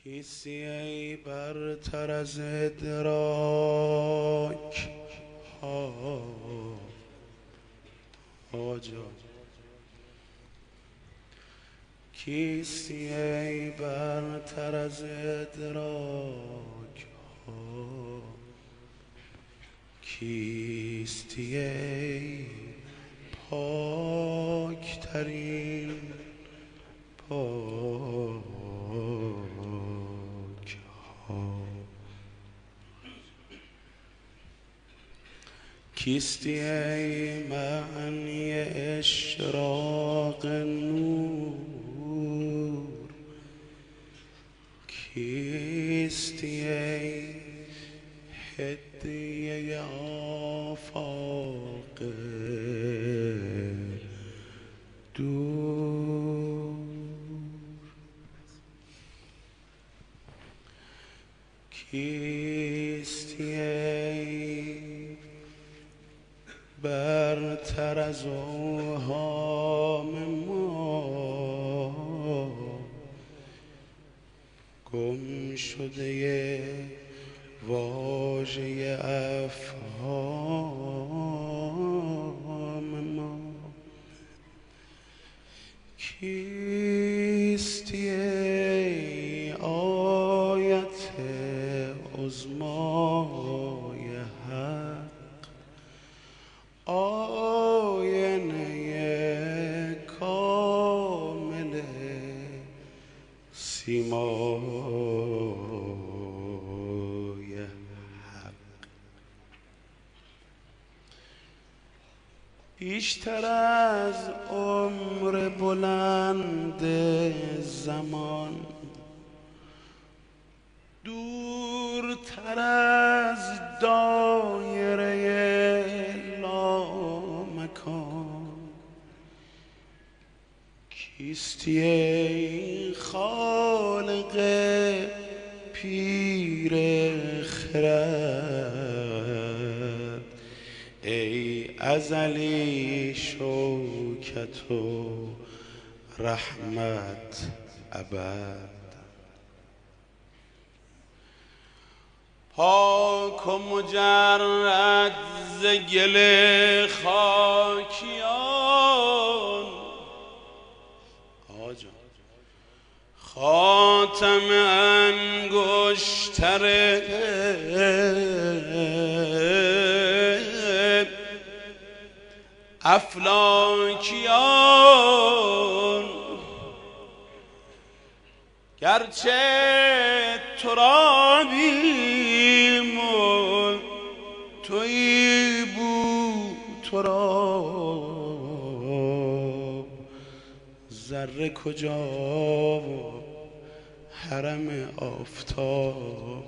کیستی ای برتر از ادراک آجا کیستی ای برتر از ادراک کیستی ای پاکترین پاک کیستی ای معنی اشراق نور کیستی ای هدیه آفاق دور کیستی ای برتر از اوهام ما گم شده واژه افهام ما کیستی ای آیت عظمای حق آینه کامل سیمای حق بیشتر از عمر بلند زمان دورتر از دایره کیستی ای خالق پیر خرد ای ازلی شوکت و رحمت ابد پاک و مجرد ز گل خاکیان خاتم انگشتر افلاکیان گرچه ترابیم و تویی بود تراب ذره کجا و حرم آفتاب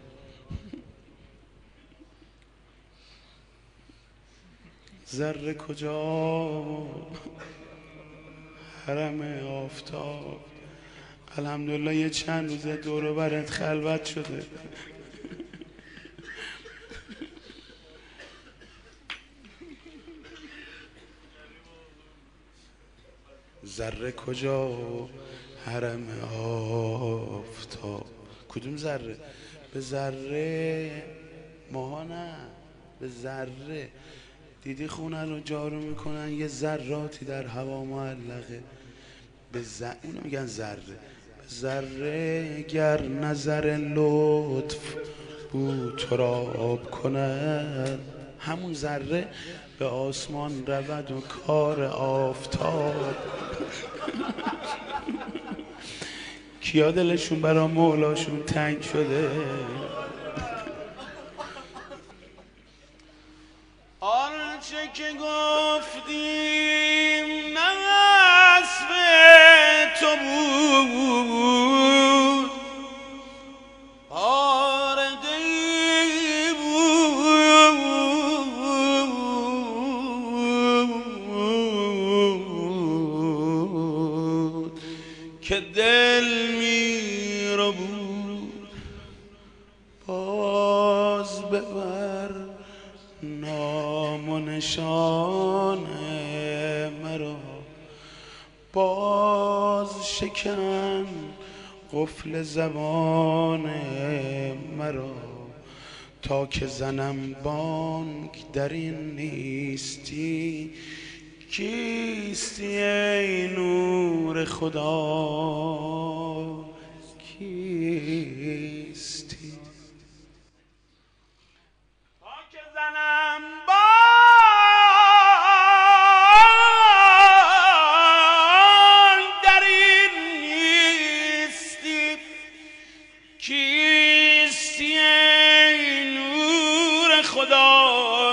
ذره کجا حرم آفتاب الحمدلله یه چند روزه دور و برت خلوت شده ذره کجا حرم آفتاب کدوم ذره؟ به ذره ماها نه به ذره دیدی خونه رو جارو میکنن یه ذراتی در هوا معلقه به اونو میگن ذره به ذره گر نظر لطف بود تراب کند همون ذره به آسمان رود و کار آفتاب کیا دلشون برا مولاشون تنگ شده آنچه که گفتیم نصف تو بود آردهی بود که دل می رو بود باز ببر نام و نشان مرا باز شکن قفل زبان مرا تا که زنم بانگ در این نیستی. کیستی ای نور خدا کیستی؟ تا که زنم بانگ در این نیستی. کیستی ای نور خدا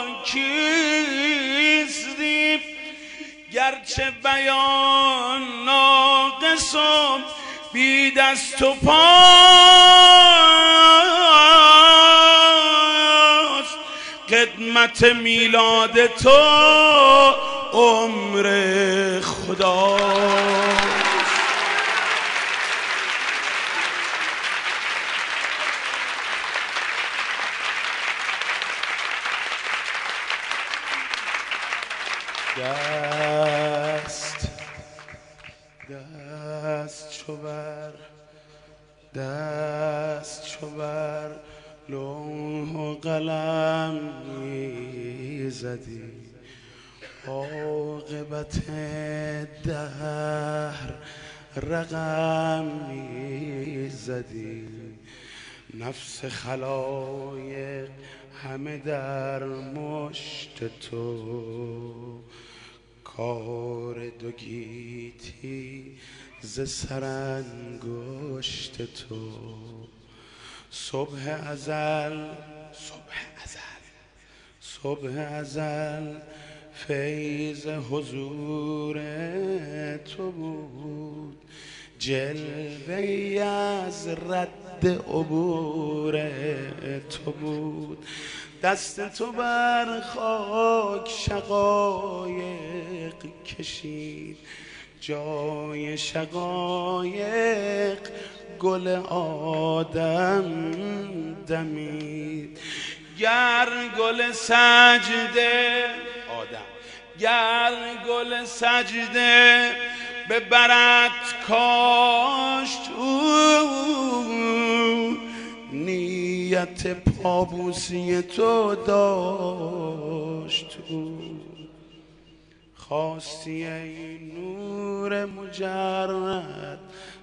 کیستی؟ گرچه بیان ناقصم بی دست و پاست، قدمت میلاد تو عمر خداست. دست چو بر لوح و قلم می‌زدی، عاقبت دهر رقم می‌زدی. نفس خلایق همه در مشت تو، کار دو گیتی ز سرانگشت تو. صبح ازل فیض حضور تو بود، جلوه‌ای از رد عبور تو بود. دست تو بر خاک شقایق کشید، جای شقایق گل آدم دمید. گر گل سجده به برت کاشت او، نیت پابوسی تو داشت او. خواستی ای نور مجرد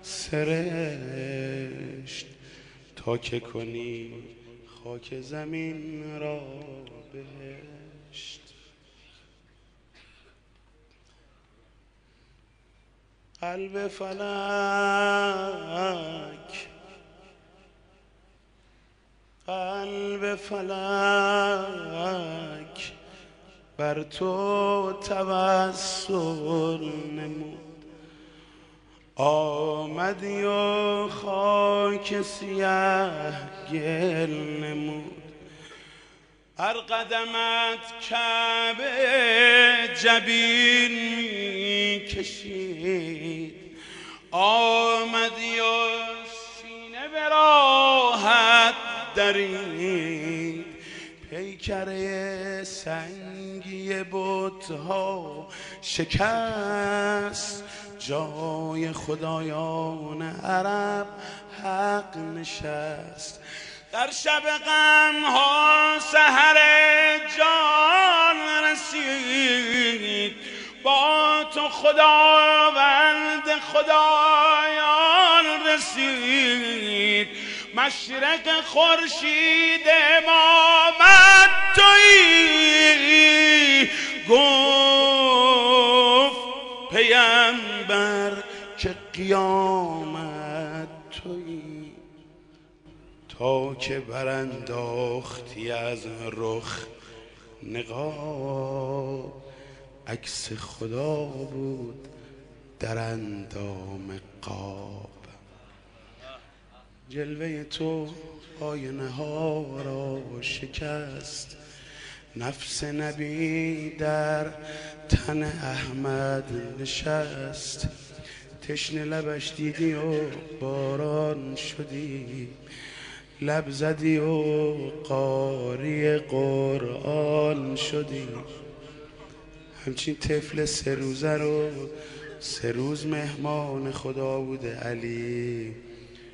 سرشت، تا که کنی خاک زمین را بهشت. قلب فلک بر تو توسل نمود، آمدی و خاک سیه گل نمود. هر قدمت کعبه جبین می کشید، آمدی و سینه به راحت درید. پیکره سنگی بت‌ها شکست، جای خدایان عرب حق نشست. در شب غم‌ها سحر جان رسید، با تو خداوند خدایان رسید. مشرق خورشید امامت تویی، گفت پیامبر که قیامت تویی. تا که برانداختی از رخ نقاب، عکس خدا بود در اندام قاب. جلوه تو آینه ها را شکست، نفس نبی در تن احمد نشست. تشنه لبش دیدی و باران شدی، لب زدی و قاری قرآن شدی. همچین طفل 3 روزه رو 3 روز مهمان خدا بوده علی،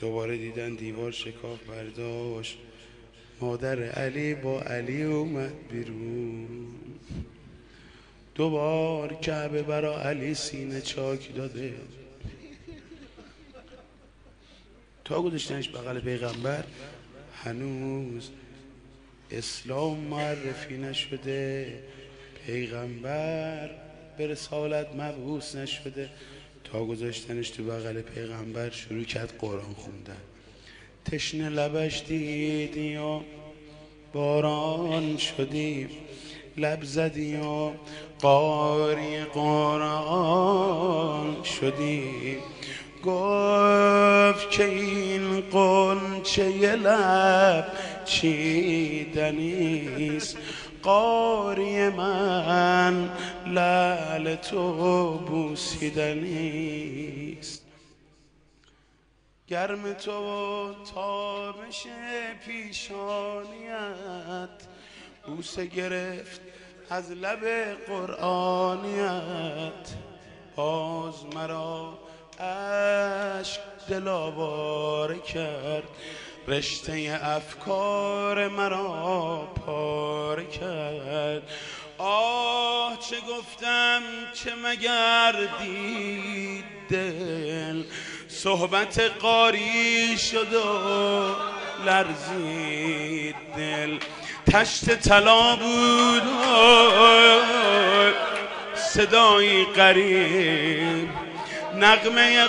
دوباره دیدن دیوار شکاف برداشت، مادر علی با علی اومد بیرون. دوبار کعبه برا علی سینه چاک داده، تا گذاشتنش بغل پیغمبر هنوز اسلام معرفی نشده، پیغمبر به رسالت مبعوث نشده. تا گذاشتنش تو بغل پیغمبر شروع کرد قرآن خوندن. تشنه لبش دیدی و باران شدی، لب زدی و قاری قرآن شدی. گفت که این قنچه لب چیدنیست، قاری من لعل تو بوسیدنیست. گرم تو و تابش پیشانیت، بوسه گرفت از لب قرآنیت. باز مرا اشک دلاواره کرد، رشته افکار مرا پاره کرد. آه چه گفتم چه مگر دید دل، صحبت قاری شد و لرزید دل. تشت طلا بود و صدایی غریب، نغمه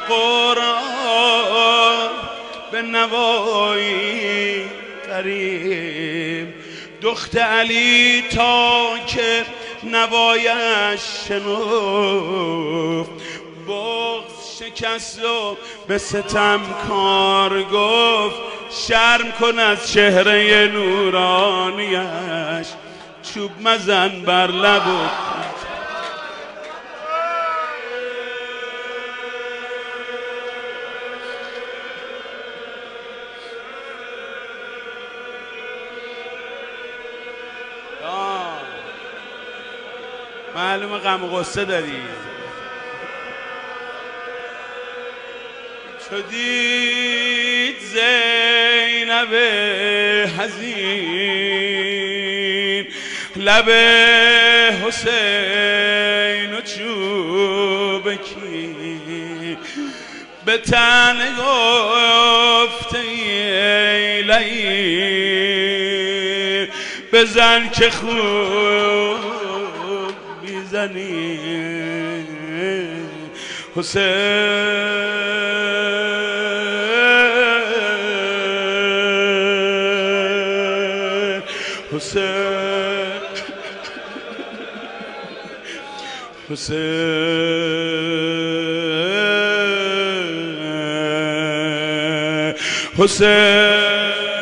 قرآن به نوایی قریب. دخت علی تا که نوایش شنفت، بغض شکست و به ستم کار گفت. شرم کن از چهره نورانیش، چوب مزن بر لب و معلومه غم و غصه داری. چو دید زینب حزین، لب حسین و چوبکی، به تن گفته ای لعین، بزن که خوب میزنی حسین. حسین حسین حسین